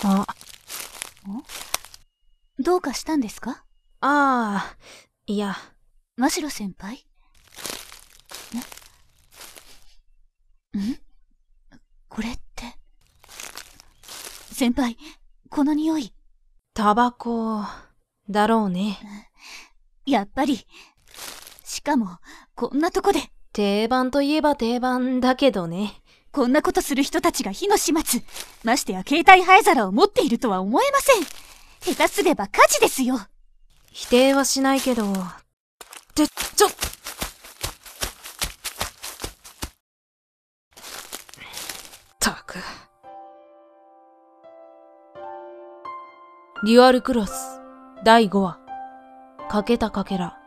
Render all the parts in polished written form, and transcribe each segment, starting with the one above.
あ、 どうかしたんですか？ いや。 真城先輩？これって。先輩、この匂い。 タバコ、だろうね。 やっぱり。しかも、こんなとこで。 定番といえば定番だけどね。 こんなことする人たちが火の始末。ましてや携帯灰皿を持っているとは思えません。下手すれば火事ですよ。 否定はしないけど。ったく。デュアルクロス第5話。欠けたかけら。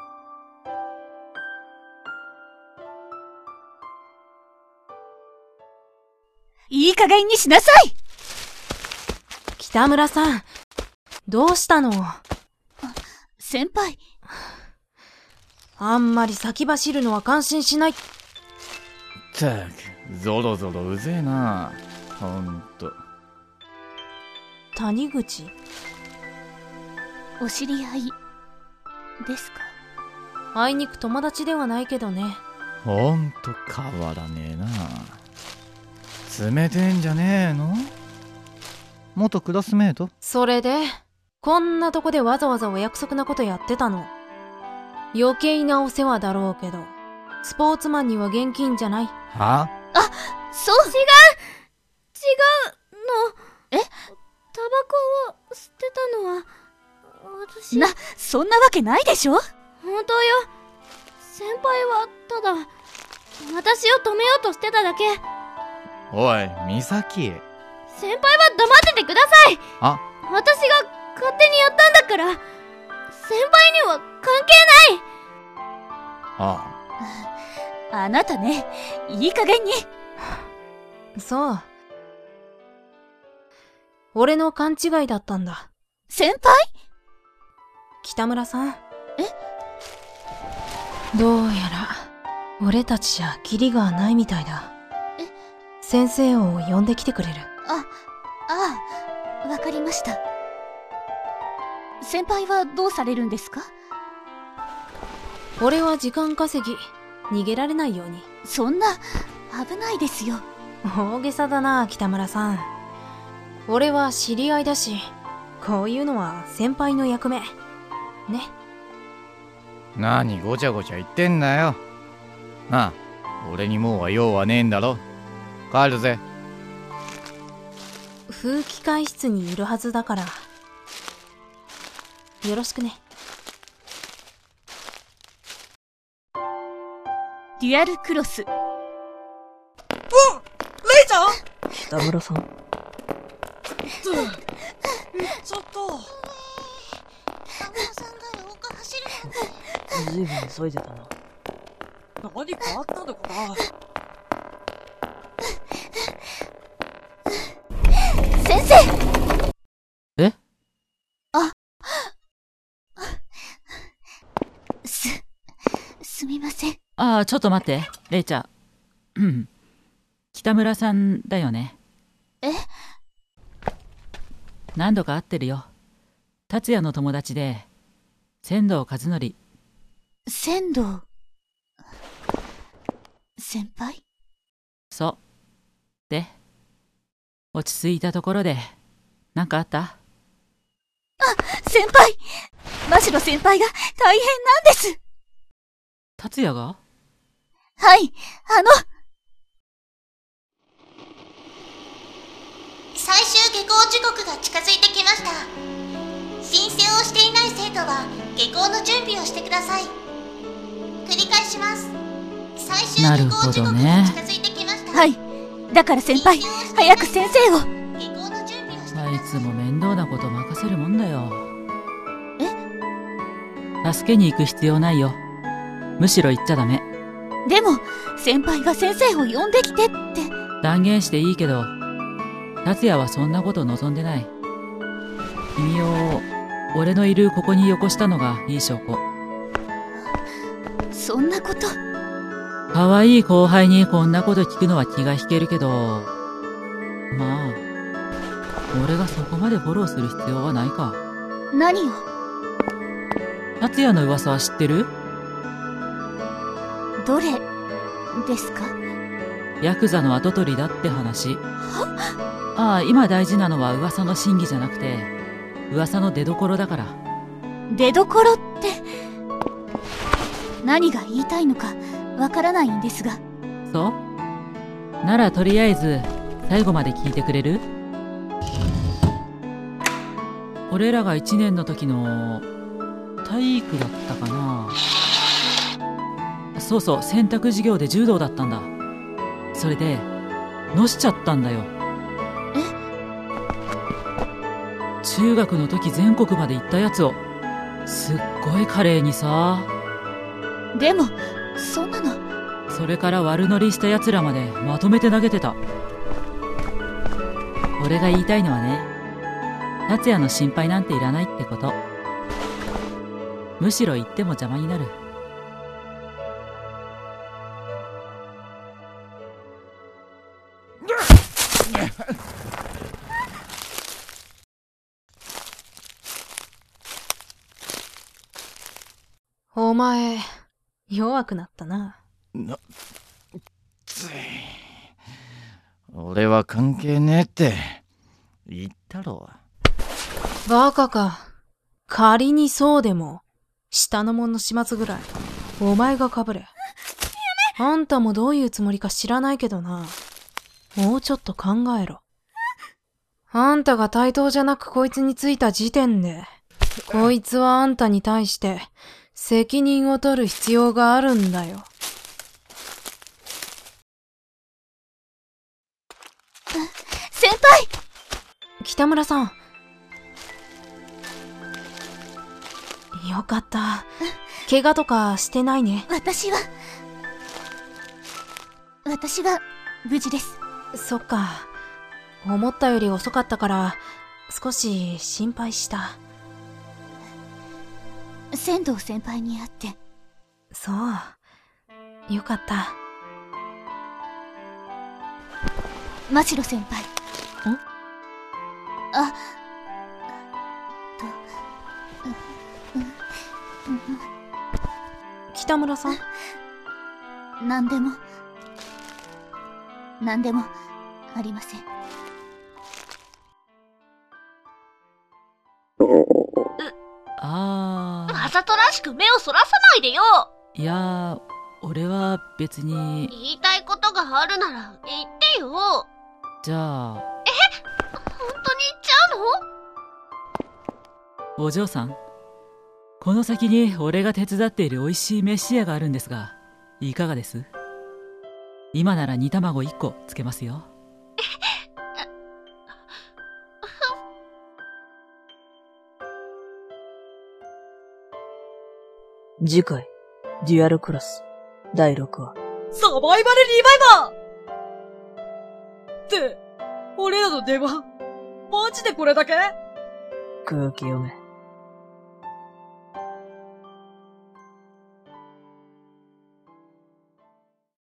いい加減にしなさい！ 北村さん、どうしたの？ 先輩。 あんまり先走るのは感心しない。 ったく、ゾロゾロうぜえな。ほんと。 谷口？ お知り合いですか？ あいにく友達ではないけどね。 ほんと変わらねえな。冷てんじゃねえの？元クラスメート？ それでこんなとこでわざわざお約束なことやってたの？余計なお世話だろうけど、スポーツマンには現金じゃない？ は？ そう。違うの。タバコを吸ってたのは私。そんなわけないでしょ。 本当よ。先輩はただ私を止めようとしてただけ。 おい、美咲。 先輩は黙っててください。私が勝手にやったんだから、先輩には関係ない。 あなたね、いい加減に。 そう。俺の勘違いだったんだ。 先輩？ 北村さん。どうやら俺たちじゃキリがないみたいだ。先生を呼んできてくれる？ わかりました。先輩はどうされるんですか？ 俺は時間稼ぎ、逃げられないように。 そんな、危ないですよ。 大げさだな、北村さん。俺は知り合いだし、こういうのは先輩の役目。ね。 何ごちゃごちゃ言ってんだよ。俺にもうは用はねえんだろ。帰るぜ。 風紀会室にいるはずだから。よろしくね。 デュアルクロス。 レイちゃん？ 北村さん。 ちょっと。 北村さんが廊下走るの。 ずいぶん急いでたな。 何かあったのかな？ 先生！すみません。 ちょっと待って、レイちゃん。北村さんだよね。何度か会ってるよ。達也の友達で、仙道和則。 仙道先輩？ そう。で、落ち着いたところで、なんかあった？ 先輩！真城先輩が大変なんです。 達也が？ はい、 最終下校時刻が近づいてきました。申請をしていない生徒は下校の準備をしてください。繰り返します。最終下校時刻が近づいてきました。 はい、だから先輩、早く先生を。 下校の準備をしてください。 あいつも面倒なこと任せるもんだよ。助けに行く必要ないよ。むしろ行っちゃダメ。 でも、先輩が先生を呼んできてって。 断言していいけど、達也はそんなこと望んでない。君を俺のいるここによこしたのがいい証拠。 そんなこと。 可愛い後輩にこんなこと聞くのは気が引けるけど、まあ。 俺がそこまでフォローする必要はないか。 何を？ 達也の噂は知ってる？ どれですか？ ヤクザの跡取りだって話。ああ、今大事なのは噂の真偽じゃなくて、噂の出所だから。 出所って、何が言いたいのかわからないんですが。 そう？ならとりあえず、最後まで聞いてくれる？俺らが1年の時の体育だったかな。そうそう、選択授業で柔道だったんだ。それでのしちゃったんだよ。中学の時全国まで行ったやつをすっごい華麗にさ。 でもそんなの。 それから悪乗りしたやつらまでまとめて投げてた。俺が言いたいのはね、達也の心配なんていらないってこと。むしろ言っても邪魔になる。 お前、弱くなったな。 俺は関係ねえって言ったろ。 バカか。仮にそうでも、下の者の始末ぐらい、お前が被れ。あんたもどういうつもりか知らないけどな。もうちょっと考えろ。あんたが対等じゃなくこいつについた時点で、こいつはあんたに対して、責任を取る必要があるんだよ。 先輩！ 北村さん。よかった。怪我とかしてないね。 私は無事です。 そっか。思ったより遅かったから、少し心配した。 仙道先輩に会って。 そう。よかった。 真城先輩。 ん？北村さん？ 何でもありません。 わざとらしく目をそらさないでよ。 いやー、俺は別に。 言いたいことがあるなら言ってよ。 じゃあ。 本当に言っちゃうの？ お嬢さん、この先に俺が手伝っている美味しい飯屋があるんですが、いかがです？今なら煮卵1個つけますよ。 次回、デュアルクロス、第6話。 サバイバルリバイバーって、俺らの出番、マジでこれだけ？ 空気読め。